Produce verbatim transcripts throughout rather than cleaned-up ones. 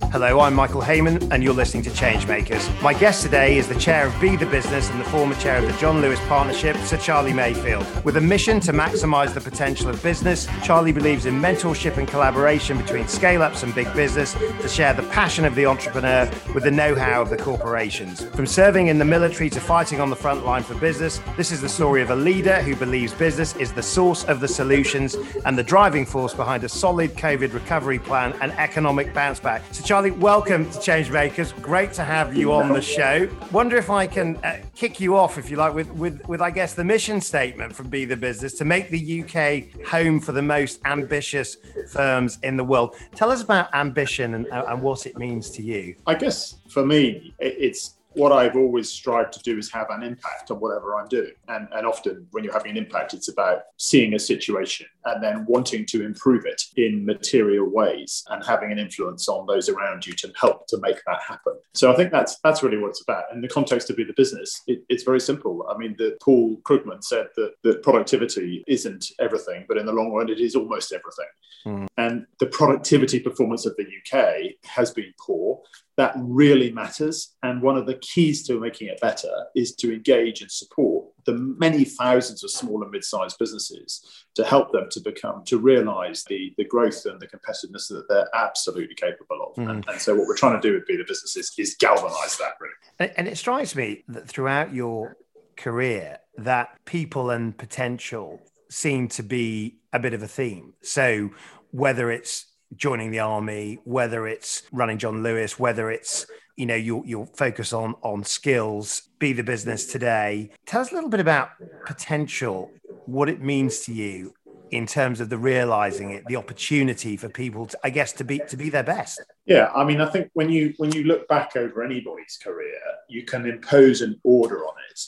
Hello, I'm Michael Heyman, and you're listening to Changemakers. My guest today is the chair of Be The Business and the former chair of the John Lewis Partnership, Sir Charlie Mayfield. With a mission to maximise the potential of business, Charlie believes in mentorship and collaboration between scale-ups and big business to share the passion of the entrepreneur with the know-how of the corporations. From serving in the military to fighting on the front line for business, this is the story of a leader who believes business is the source of the solutions and the driving force behind a solid COVID recovery plan and economic bounce back. So Charlie, welcome to Changemakers. Great to have you on the show. Wonder if I can uh, kick you off, if you like, with, with, with, I guess, the mission statement from Be The Business to make the U K home for the most ambitious firms in the world. Tell us about ambition and, uh, and what it means to you. I guess for me, it's what I've always strived to do is have an impact on whatever I'm doing. And, and often when you're having an impact, it's about seeing a situation and then wanting to improve it in material ways and having an influence on those around you to help to make that happen. So I think that's that's really what it's about. In the context of Be The Business, it, it's very simple. I mean, the, Paul Krugman said that, that productivity isn't everything, but in the long run, it is almost everything. Mm. And the productivity performance of the U K has been poor. That really matters. And one of the keys to making it better is to engage and support the many thousands of small and mid-sized businesses to help them to become, to realise the, the growth and the competitiveness that they're absolutely capable of. Mm. And, and so what we're trying to do with Be The Business is, is galvanise that, really. And, and it strikes me that throughout your career, that people and potential seem to be a bit of a theme. So whether it's joining the army, whether it's running John Lewis, whether it's, you know, your your focus on on skills, Be The Business today. Tell us a little bit about potential, what it means to you in terms of the realizing it, the opportunity for people to, I guess, to be to be their best. Yeah, I mean, I think when you when you look back over anybody's career, you can impose an order on it.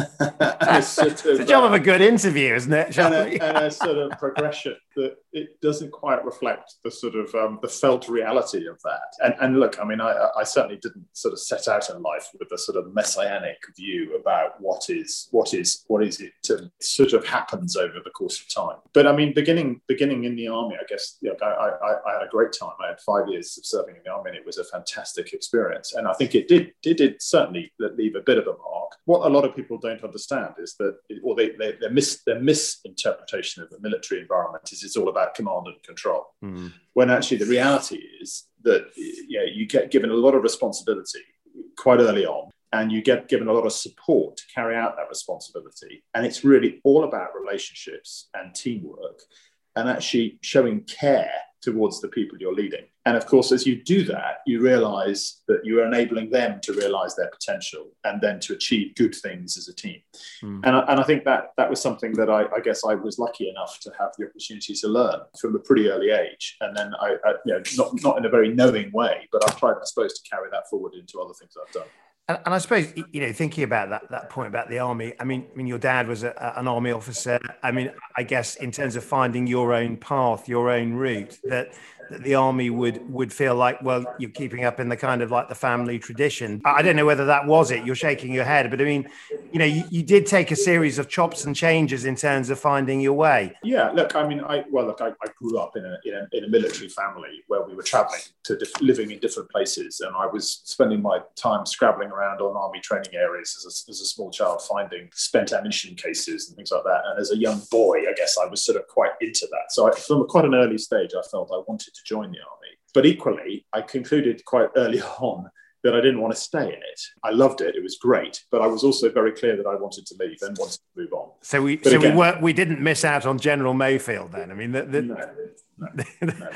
It's sort of, it's the job uh, of a good interview, isn't it? And a, and a sort of progression that it doesn't quite reflect the sort of um, the felt reality of that. And, and look, I mean, I, I certainly didn't sort of set out in life with a sort of messianic view about what is what is what is it to sort of happens over the course of time. But I mean, beginning beginning in the army, I guess, you know, I, I, I had a great time. I had five years of serving in the army, and it was a fantastic experience. And I think it did it did certainly leave a bit of a mark. What a lot of people don't understand is that, or they, they, their, mis, their misinterpretation of the military environment is it's all about command and control. Mm. When actually the reality is that, yeah, you get given a lot of responsibility quite early on, and you get given a lot of support to carry out that responsibility. And it's really all about relationships and teamwork and actually showing care towards the people you're leading. And of course, as you do that, you realize that you are enabling them to realize their potential and then to achieve good things as a team. Mm. And, I, and I think that that was something that I, I guess I was lucky enough to have the opportunity to learn from a pretty early age. And then I, I you know, not, not in a very knowing way, but I've tried, I suppose, to carry that forward into other things I've done. And, and I suppose, you know, thinking about that that point about the army, I mean, I mean, your dad was a, an army officer. I mean, I guess in terms of finding your own path, your own route, that, that the army would would feel like, well, you're keeping up in the kind of like the family tradition. I don't know whether that was it. You're shaking your head, but I mean, you know, you, you did take a series of chops and changes in terms of finding your way. Yeah, look, I mean, I well, look, I, I grew up in a, in a in a military family where we were traveling to diff- living in different places, and I was spending my time scrabbling around on army training areas as a, as a small child, finding spent ammunition cases and things like that. And as a young boy, I guess I was sort of quite into that. So I, from quite an early stage, I felt I wanted to join the army. But equally, I concluded quite early on that I didn't want to stay in it. I loved it; it was great, but I was also very clear that I wanted to leave and wanted to move on. So we, but so again, we were, we didn't miss out on General Mayfield then. I mean, the, the... no, no, no.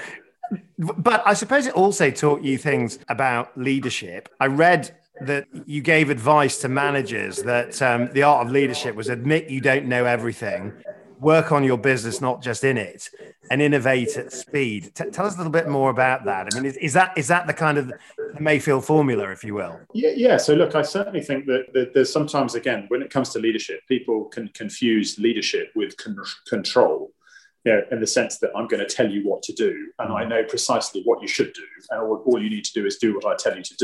But I suppose it also taught you things about leadership. I read that you gave advice to managers that um, the art of leadership was admit you don't know everything, work on your business, not just in it, and innovate at speed. T- tell us a little bit more about that. I mean, is, is that is that the kind of the Mayfield formula, if you will? Yeah, yeah. So look, I certainly think that, that there's sometimes, again, when it comes to leadership, people can confuse leadership with con- control. You know, in the sense that I'm going to tell you what to do, and I know precisely what you should do, and all, all you need to do is do what I tell you to do.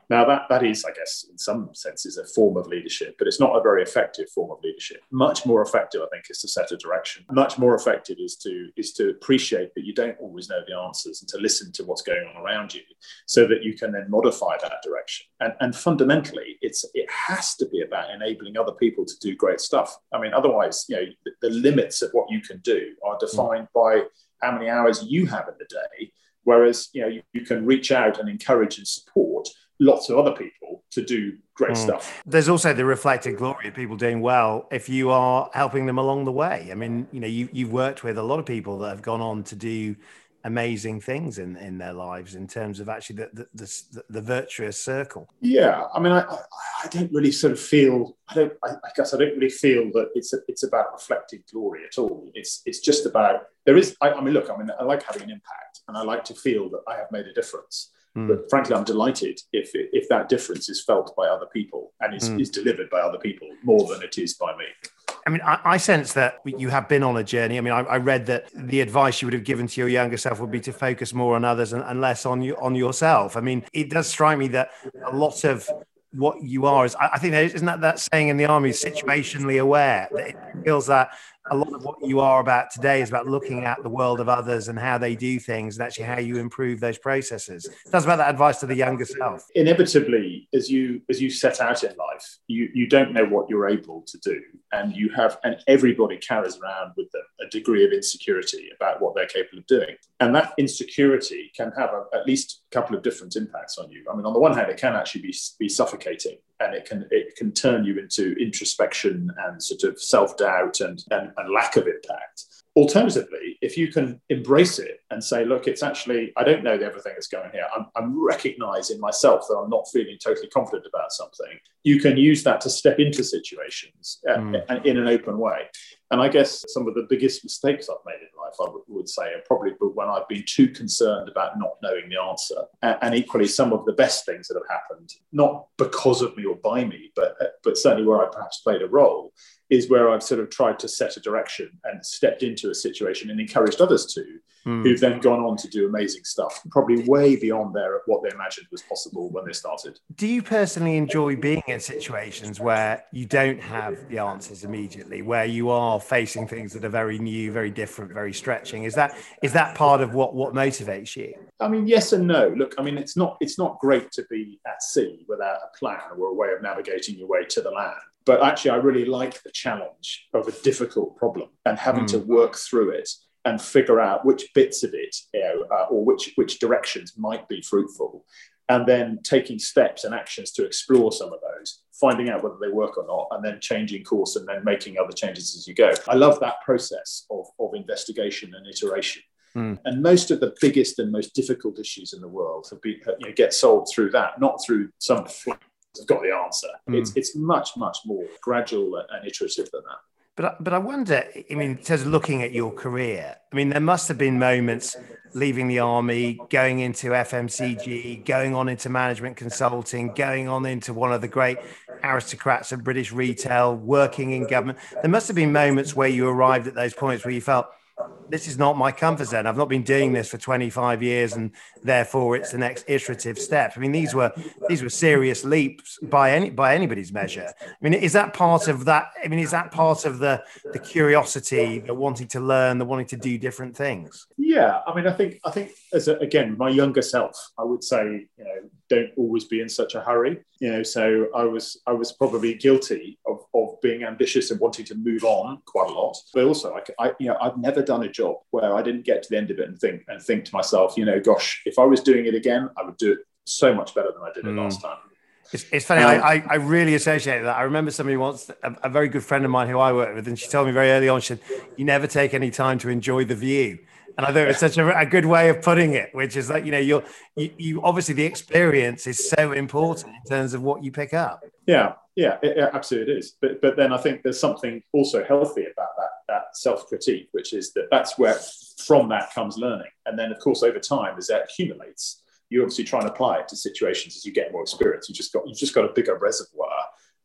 Now, that, that is, I guess, in some senses, a form of leadership, but it's not a very effective form of leadership. Much more effective, I think, is to set a direction. Much more effective is to, is to appreciate that you don't always know the answers and to listen to what's going on around you so that you can then modify that direction. And, and fundamentally, it's it has to be about enabling other people to do great stuff. I mean, otherwise, you know, the, the limits of what you can do are defined mm. by how many hours you have in the day, whereas, you know, you, you can reach out and encourage and support lots of other people to do great mm. stuff. There's also the reflected glory of people doing well if you are helping them along the way. I mean, you know, you, you've worked with a lot of people that have gone on to do amazing things in, in their lives in terms of actually the, the, the, the virtuous circle. Yeah, I mean, I, I don't really sort of feel, I don't, I, I guess I don't really feel that it's a, it's about reflected glory at all. It's it's just about, there is, I, I mean, look, I mean, I like having an impact and I like to feel that I have made a difference. Mm. But frankly, I'm delighted if if that difference is felt by other people and is, mm. is delivered by other people more than it is by me. I mean, I, I sense that you have been on a journey. I mean, I, I read that the advice you would have given to your younger self would be to focus more on others and, and less on you, on yourself. I mean, it does strike me that a lot of what you are is, I, I think, there is, isn't that that saying in the army, situationally aware? That it feels that a lot of what you are about today is about looking at the world of others and how they do things and actually how you improve those processes. That's about that advice to the younger self. Inevitably, as you as you set out in life, you you don't know what you're able to do, and you have and everybody carries around with them a degree of insecurity about what they're capable of doing, and that insecurity can have a, at least a couple of different impacts on you. I mean, on the one hand, it can actually be be suffocating, and it can it can turn you into introspection and sort of self-doubt and, and, and lack of impact. Alternatively, if you can embrace it and say, look, it's actually, I don't know everything that's going here. I'm, I'm recognizing myself that I'm not feeling totally confident about something. You can use that to step into situations uh, mm. in an open way. And I guess some of the biggest mistakes I've made in life, I would, would say, are probably when I've been too concerned about not knowing the answer. And, and equally, some of the best things that have happened, not because of me or by me, but but certainly where I perhaps played a role, is where I've sort of tried to set a direction and stepped into a situation and encouraged others to, mm. who've then gone on to do amazing stuff, probably way beyond their what they imagined was possible when they started. Do you personally enjoy being in situations where you don't have the answers immediately, where you are facing things that are very new, very different, very stretching? Is that is that part of what, what motivates you? I mean, yes and no. Look, I mean, it's not it's not great to be at sea without a plan or a way of navigating your way to the land. But actually, I really like the challenge of a difficult problem and having mm. to work through it and figure out which bits of it, you know, uh, or which which directions might be fruitful, and then taking steps and actions to explore some of those, finding out whether they work or not, and then changing course and then making other changes as you go. I love that process of, of investigation and iteration. Mm. And most of the biggest and most difficult issues in the world have been, you know, get solved through that, not through some have got the answer. Mm. It's it's much, much more gradual and iterative than that. But, but I wonder, I mean, in terms of looking at your career, I mean, there must have been moments leaving the army, going into F M C G, going on into management consulting, going on into one of the great aristocrats of British retail, working in government. There must have been moments where you arrived at those points where you felt, this is not my comfort zone. I've not been doing this for twenty-five years, and therefore it's the next iterative step. I mean, these were these were serious leaps by any by anybody's measure. I mean, is that part of that? I mean, is that part of the the curiosity, the wanting to learn, the wanting to do different things? Yeah, I mean, I think I think as a, again, my younger self, I would say, you know, don't always be in such a hurry. You know, so I was I was probably guilty of of being ambitious and wanting to move on quite a lot. But also, I, I you know, I've never done a job where I didn't get to the end of it and think and think to myself, you know, gosh, if I was doing it again, I would do it so much better than I did it mm. last time. It's, it's funny. Um, I, I really associate that. I remember somebody once, a, a very good friend of mine who I worked with, and she told me very early on, she said, you never take any time to enjoy the view. And I thought it was such a, a good way of putting it, which is that, you know, you're, you, you obviously the experience is so important in terms of what you pick up. Yeah, yeah, it, it absolutely is. But but then I think there's something also healthy about that, that self-critique, which is that that's where from that comes learning. And then, of course, over time, as that accumulates, you obviously try and apply it to situations as you get more experience. You just got you've just got a bigger reservoir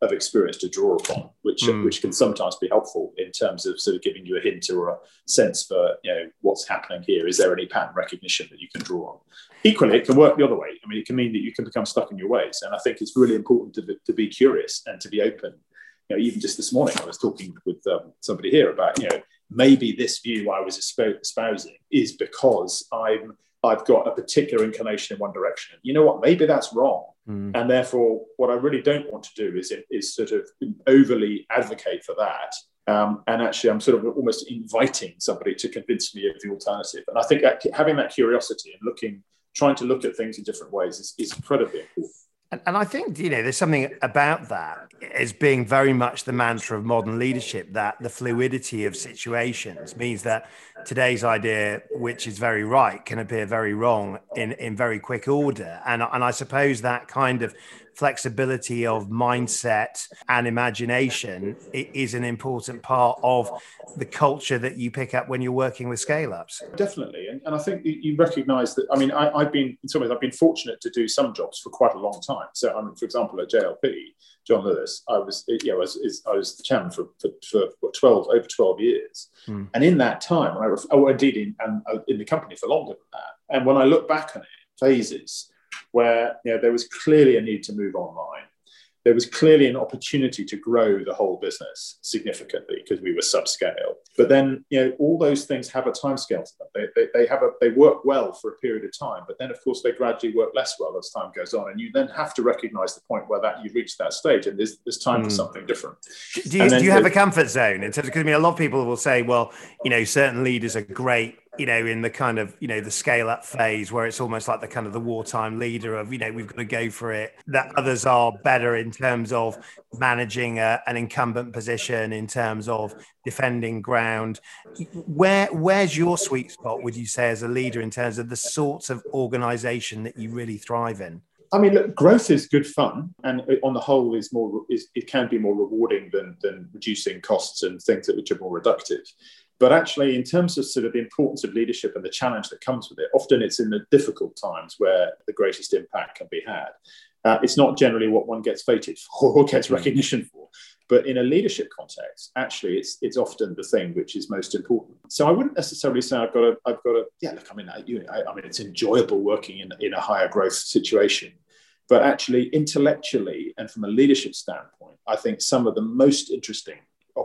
of experience to draw upon, which mm. which can sometimes be helpful in terms of sort of giving you a hint or a sense for, you know, what's happening here. Is there any pattern recognition that you can draw on? Equally, it can work the other way. I mean, it can mean that you can become stuck in your ways. And I think it's really important to be, to be curious and to be open. You know, even just this morning, I was talking with um, somebody here about, you know, maybe this view I was espousing is because I'm I've got a particular inclination in one direction. You know what? Maybe that's wrong. Mm. And therefore, what I really don't want to do is, is sort of overly advocate for that. Um, and actually, I'm sort of almost inviting somebody to convince me of the alternative. And I think that having that curiosity and looking, trying to look at things in different ways is, is incredibly important. And, and I think, you know, there's something about that as being very much the mantra of modern leadership, that the fluidity of situations means that today's idea, which is very right, can appear very wrong in, in very quick order. And, and I suppose that kind of flexibility of mindset and imagination is an important part of the culture that you pick up when you're working with scale-ups. Definitely. And, and I think you recognize that, I mean, I, I've been, in some ways, I've been fortunate to do some jobs for quite a long time. So, I mean, for example, at J L P, John Lewis, I was, you know, I was, I was the chairman for, for, for what, twelve, over twelve years. Hmm. And in that time, I ref- oh, indeed, in, and in the company for longer than that. And when I look back on it, phases where, you know, there was clearly a need to move online. There was clearly an opportunity to grow the whole business significantly because we were subscale. But then, you know, all those things have a timescale to them. They, they, they have a they work well for a period of time, but then of course they gradually work less well as time goes on. And you then have to recognize the point where that you've reached that stage and there's there's time mm. for something different. Do you, do you have a comfort zone in terms of, because I mean, a lot of people will say, well, you know, certain leaders are great, you know, in the kind of, you know, the scale up phase where it's almost like the kind of the wartime leader of, you know, we've got to go for it. That others are better in terms of managing a, an incumbent position, in terms of defending ground. Where where's your sweet spot, would you say, as a leader in terms of the sorts of organization that you really thrive in? I mean, look, growth is good fun, and on the whole, is more is it can be more rewarding than than reducing costs and things that which are more reductive. But actually, in terms of sort of the importance of leadership and the challenge that comes with it, often it's in the difficult times where the greatest impact can be had. Uh, it's not generally what one gets voted for or gets recognition for. But in a leadership context, actually, it's it's often the thing which is most important. So I wouldn't necessarily say I've got to, I've got to, yeah, look, I mean, I, you, I, I mean, it's enjoyable working in, in a higher growth situation. But actually, intellectually and from a leadership standpoint, I think some of the most interesting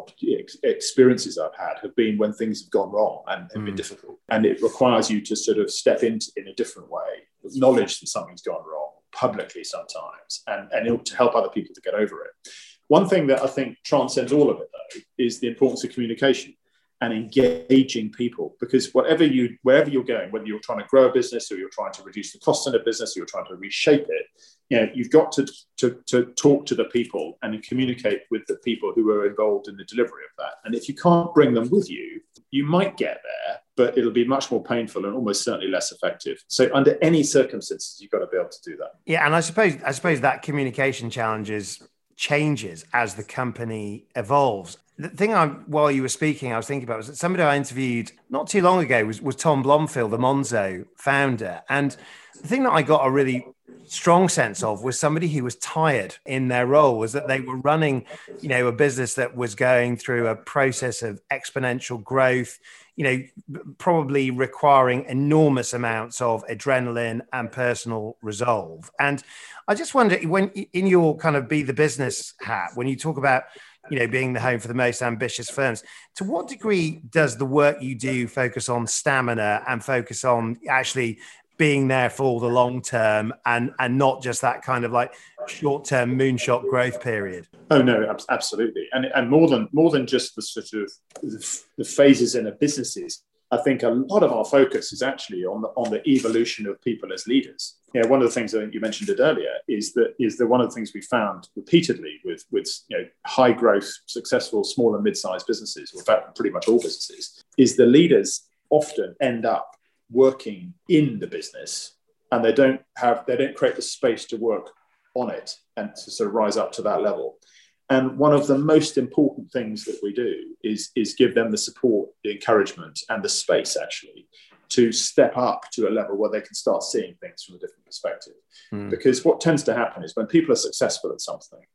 experiences I've had have been when things have gone wrong and have mm. been difficult. And it requires you to sort of step into in a different way, acknowledge that something's gone wrong publicly sometimes, and, and to help other people to get over it. One thing that I think transcends all of it, though, is the importance of communication and engaging people, because whatever you, wherever you're going, whether you're trying to grow a business or you're trying to reduce the cost in a business or you're trying to reshape it, you know, you've got to, to, to talk to the people and communicate with the people who are involved in the delivery of that. And if you can't bring them with you, you might get there, but it'll be much more painful and almost certainly less effective. So under any circumstances, you've got to be able to do that. Yeah, and I suppose I suppose that communication challenge is changes as the company evolves. The thing I, while you were speaking, I was thinking about was that somebody I interviewed not too long ago was, was Tom Blomfield, the Monzo founder. And the thing that I got a really strong sense of was somebody who was tired in their role, was that they were running, you know, a business that was going through a process of exponential growth, you know, probably requiring enormous amounts of adrenaline and personal resolve. And I just wonder, when in your kind of be the business hat, when you talk about, you know, being the home for the most ambitious firms, to what degree does the work you do focus on stamina and focus on actually being there for the long term and, and not just that kind of like short-term moonshot growth period? Oh, no, absolutely. And, and more than more than just the sort of the, the phases in a businesses, I think a lot of our focus is actually on the, on the evolution of people as leaders. You know, one of the things that you mentioned it earlier is that is that one of the things we found repeatedly with with you know high growth, successful small and mid-sized businesses, or in fact pretty much all businesses, is the leaders often end up working in the business, and they don't have they don't create the space to work on it and to sort of rise up to that level. And one of the most important things that we do is, is give them the support, the encouragement, and the space actually to step up to a level where they can start seeing things from a different perspective. Mm. Because what tends to happen is when people are successful at something,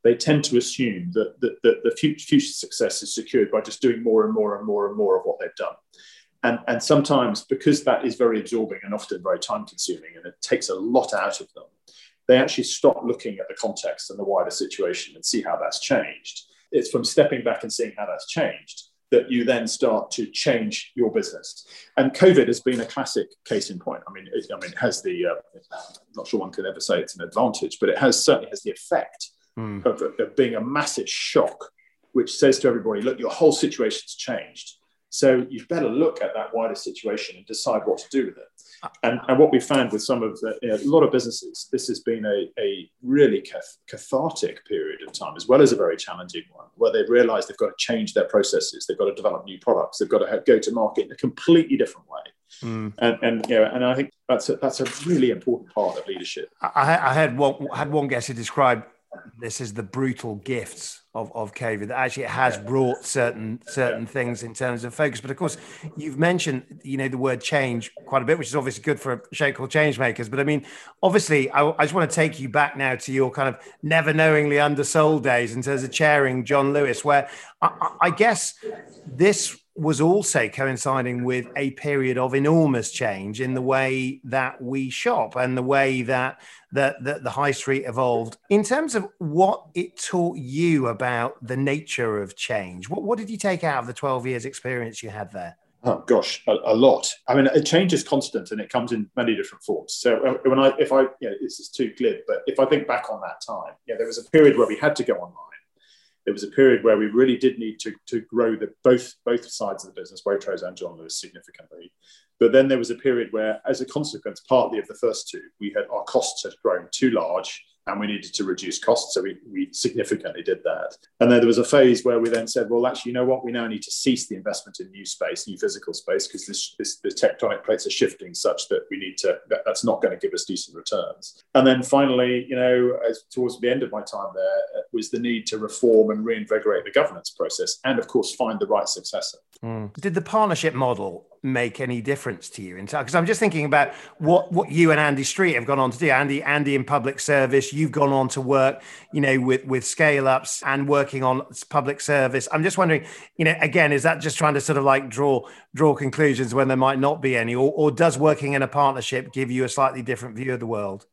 they tend to assume that, that, that the future, future success is secured by just doing more and more and more and more of what they've done. And, and sometimes, because that is very absorbing and often very time consuming, and it takes a lot out of them, they actually stop looking at the context and the wider situation and see how that's changed. It's from stepping back and seeing how that's changed that you then start to change your business. And COVID has been a classic case in point. I mean, it, I mean, it has the, uh, I'm not sure one could ever say it's an advantage, but it has certainly has the effect mm. of, of being a massive shock, which says to everybody, look, your whole situation's changed. So you've better look at that wider situation and decide what to do with it. And, and what we found with some of the, you know, a lot of businesses, this has been a, a really cath- cathartic period of time, as well as a very challenging one, where they've realized they've got to change their processes. They've got to develop new products. They've got to have, go to market in a completely different way. Mm. And, and, you know, and I think that's a, that's a really important part of leadership. I, I had one, had one guest who described this as the brutal gifts of, of COVID. Actually, it has brought certain certain things in terms of focus. But of course, you've mentioned, you know, the word change quite a bit, which is obviously good for a show called Changemakers. But I mean, obviously, I, I just want to take you back now to your kind of never knowingly undersold days in terms of chairing John Lewis, where I, I guess this was also coinciding with a period of enormous change in the way that we shop and the way that the, the, the high street evolved. In terms of what it taught you about the nature of change, what, what did you take out of the twelve years experience you had there? Oh gosh, a, a lot. I mean, change is constant and it comes in many different forms. So when I, if I, you know, this is too glib, but if I think back on that time, yeah, there was a period where we had to go online. There was a period where we really did need to, to grow the, both, both sides of the business, Waitrose and John Lewis, significantly. But then there was a period where, as a consequence, partly of the first two, we had our costs had grown too large and we needed to reduce costs. So we, we significantly did that. And then there was a phase where we then said, well, actually, you know what? We now need to cease the investment in new space, new physical space, because this, this, the tectonic plates are shifting such that we need to, that, that's not going to give us decent returns. And then finally, you know, as towards the end of my time there, was the need to reform and reinvigorate the governance process and, of course, find the right successor. Mm. Did the partnership model make any difference to you? Because I'm just thinking about what, what you and Andy Street have gone on to do. Andy, Andy in public service, you've gone on to work, you know, with, with scale ups and working on public service. I'm just wondering, you know, again, is that just trying to sort of like draw, draw conclusions when there might not be any, or, or does working in a partnership give you a slightly different view of the world?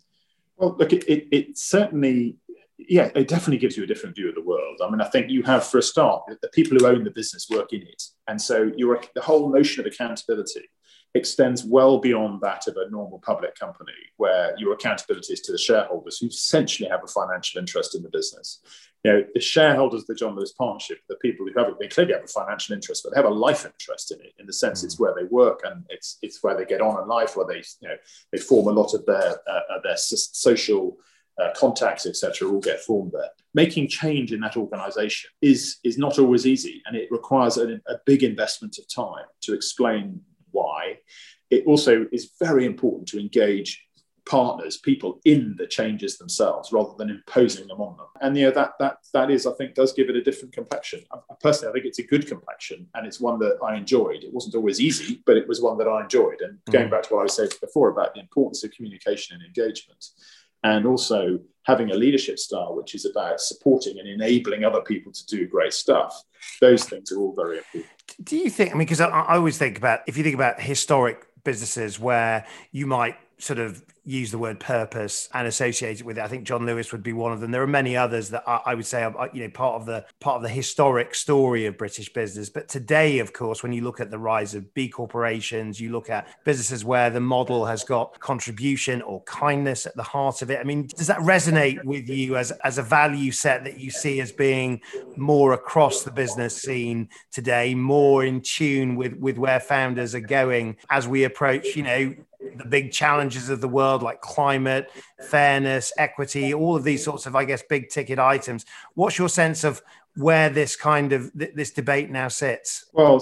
Well, look, it, it, it certainly, yeah, it definitely gives you a different view of the world. I mean, I think you have, for a start, the people who own the business work in it. And so you're, the whole notion of accountability extends well beyond that of a normal public company, where your accountability is to the shareholders who essentially have a financial interest in the business. You know, the shareholders of the John Lewis Partnership, the people who have, they clearly have a financial interest, but they have a life interest in it, in the sense it's where they work and it's it's where they get on in life, where they, you know, they form a lot of their uh, their social Uh, contacts, et cetera, all get formed there. Making change in that organisation is is not always easy, and it requires a, a big investment of time to explain why. It also is very important to engage partners, people in the changes themselves, rather than imposing them on them. And you know that that that is, I think, does give it a different complexion. I, personally, I think it's a good complexion, and it's one that I enjoyed. It wasn't always easy, but it was one that I enjoyed. And mm. going back to what I was saying before about the importance of communication and engagement, and also having a leadership style which is about supporting and enabling other people to do great stuff. Those things are all very important. Do you think, I mean, because I, I always think about, if you think about historic businesses where you might sort of use the word purpose and associate it with it, I think John Lewis would be one of them. There are many others that I, I would say are, you know, part of the part of the historic story of British business. But today, of course, when you look at the rise of B corporations, you look at businesses where the model has got contribution or kindness at the heart of it. I mean, does that resonate with you as, as a value set that you see as being more across the business scene today, more in tune with, with where founders are going as we approach, you know, the big challenges of the world, like climate, fairness, equity, all of these sorts of, I guess, big ticket items? What's your sense of where this kind of th- this debate now sits? Well,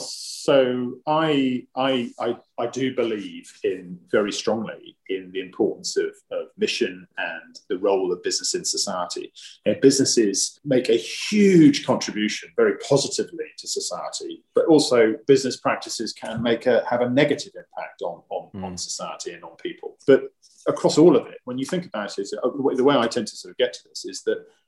so I, I I I do believe in very strongly in the importance of, of mission and the role of business in society. And businesses make a huge contribution very positively to society, but also business practices can make a have a negative impact on on, mm. on society and on people. But across all of it, when you think about it, the way I tend to sort of get to this is that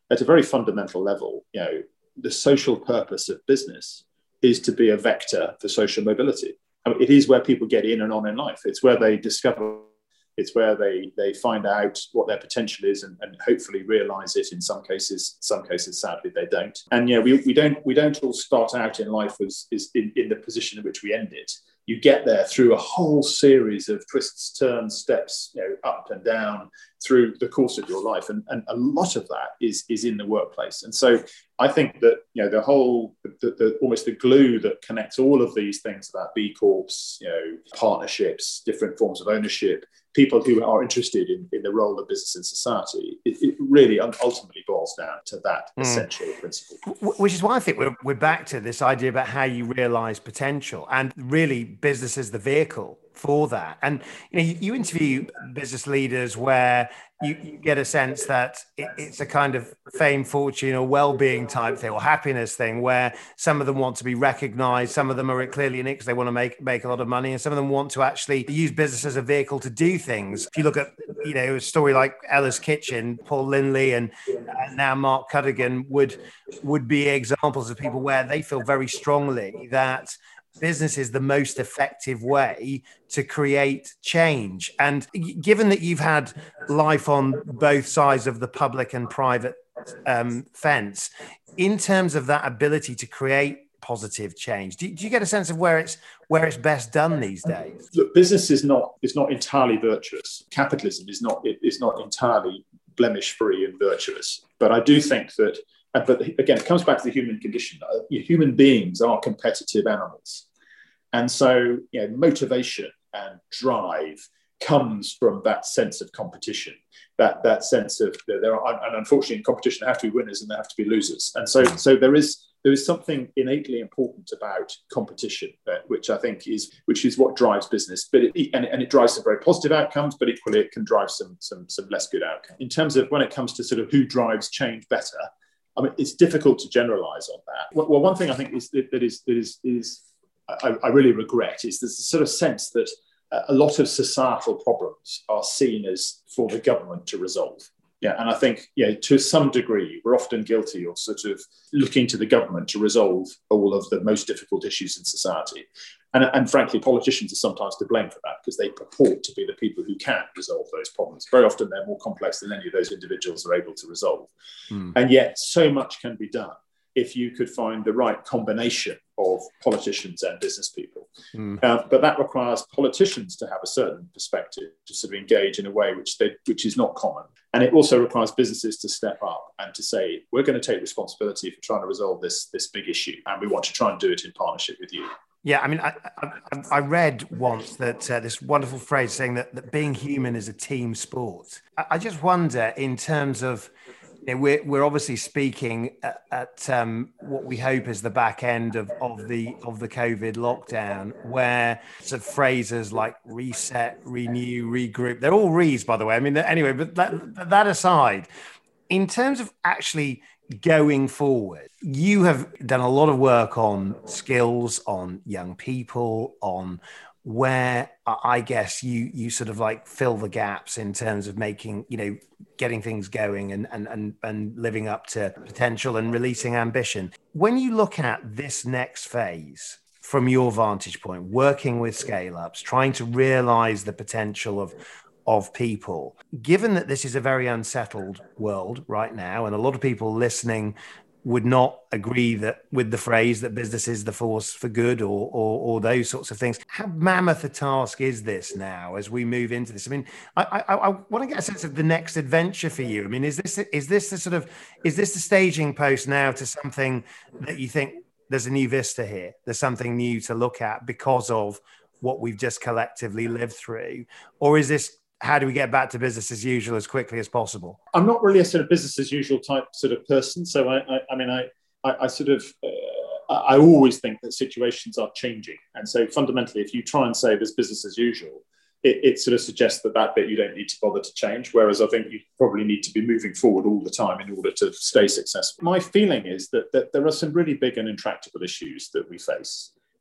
at a very fundamental level, you know, the social purpose of business is to be a vector for social mobility. I mean, it is where people get in and on in life. It's where they discover, it's where they they find out what their potential is and, and hopefully realize it in some cases. Some cases, sadly, they don't. And yeah, we, we don't we don't all start out in life as is in, in the position in which we end it. You get there through a whole series of twists, turns, steps, you know, up and down through the course of your life. And, and a lot of that is, is in the workplace. And so I think that, you know, the whole, the, the, almost the glue that connects all of these things about B Corps, you know, partnerships, different forms of ownership, people who are interested in, in the role of business in society, it, it really ultimately boils down to that mm. essential principle. Which is why I think we're, we're back to this idea about how you realize potential, and really business is the vehicle for that. And you know, you, you interview business leaders where you, you get a sense that it, it's a kind of fame, fortune, or well-being type thing, or happiness thing, where some of them want to be recognized, some of them are clearly in it because they want to make make a lot of money, and some of them want to actually use business as a vehicle to do things. If you look at, you know, a story like Ella's Kitchen, Paul Lindley and uh, now Mark Cuddigan would would be examples of people where they feel very strongly that business is the most effective way to create change. And given that you've had life on both sides of the public and private um, fence, in terms of that ability to create positive change, do, do you get a sense of where it's where it's best done these days? Look, business is not is not entirely virtuous. Capitalism is not is not entirely blemish-free and virtuous. But I do think that. But again, it comes back to the human condition. Human beings are competitive animals. And so, you know, motivation and drive comes from that sense of competition, that, that sense of, there are, and unfortunately in competition, there have to be winners and there have to be losers. And so, so there is there is something innately important about competition, uh, which I think is which is what drives business. But it, and, and it drives some very positive outcomes, but equally it can drive some some some less good outcomes. In terms of when it comes to sort of who drives change better, I mean, it's difficult to generalize on that. Well, one thing I think is that, that is that is is I, I really regret is there's a sort of sense that a lot of societal problems are seen as for the government to resolve. Yeah, and I think, yeah, to some degree, we're often guilty of sort of looking to the government to resolve all of the most difficult issues in society. And, and frankly, politicians are sometimes to blame for that because they purport to be the people who can resolve those problems. Very often they're more complex than any of those individuals are able to resolve. Mm. And yet so much can be done if you could find the right combination of politicians and business people. Mm. Uh, but that requires politicians to have a certain perspective, to sort of engage in a way which they, which is not common. And it also requires businesses to step up and to say, we're going to take responsibility for trying to resolve this, this big issue, and we want to try and do it in partnership with you. Yeah, I mean, I, I, I read once that uh, this wonderful phrase saying that, that being human is a team sport. I, I just wonder, in terms of, you know, we're we're obviously speaking at, at um, what we hope is the back end of, of the of the COVID lockdown, where sort of phrases like reset, renew, regroup, they're all re's, by the way. I mean, anyway, but that, that aside, in terms of actually going forward, you have done a lot of work on skills, on young people, on where I guess you you sort of like fill the gaps in terms of making, you know, getting things going and and and, and living up to potential and releasing ambition. When you look at this next phase from your vantage point, working with scale ups, trying to realize the potential of of people, given that this is a very unsettled world right now, and a lot of people listening would not agree that with the phrase that business is the force for good or, or or those sorts of things. How mammoth a task is this now as we move into this? I mean, I, I, I want to get a sense of the next adventure for you. I mean, is this is this the sort of is this the staging post now to something that you think there's a new vista here? There's something new to look at because of what we've just collectively lived through, or is this, how do we get back to business as usual as quickly as possible? I'm not really a sort of business as usual type sort of person. So I, I, I mean, I, I, I sort of, uh, I always think that situations are changing. And so fundamentally, if you try and say there's business as usual, it, it sort of suggests that that bit you don't need to bother to change. Whereas I think you probably need to be moving forward all the time in order to stay successful. My feeling is that, that there are some really big and intractable issues that we face.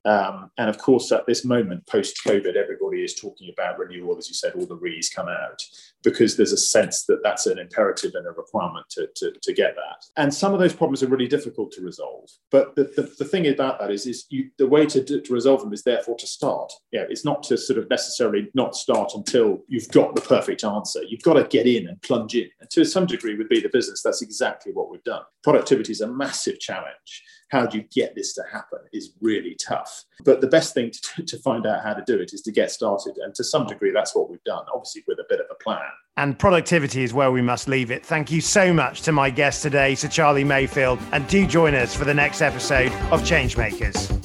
Um, and of course, at this moment, post-COVID, everybody is talking about renewal. As you said, all the re's come out because there's a sense that that's an imperative and a requirement to, to, to get that. And some of those problems are really difficult to resolve. But the, the, the thing about that is, is you, the way to, to resolve them is therefore to start. Yeah, it's not to sort of necessarily not start until you've got the perfect answer. You've got to get in and plunge in. And to some degree, with Be the Business, that's exactly what we've done. Productivity is a massive challenge. How do you get this to happen is really tough. But the best thing to, to find out how to do it is to get started. And to some degree, that's what we've done, obviously with a bit of a plan. And productivity is where we must leave it. Thank you so much to my guest today, Sir Charlie Mayfield. And do join us for the next episode of Changemakers.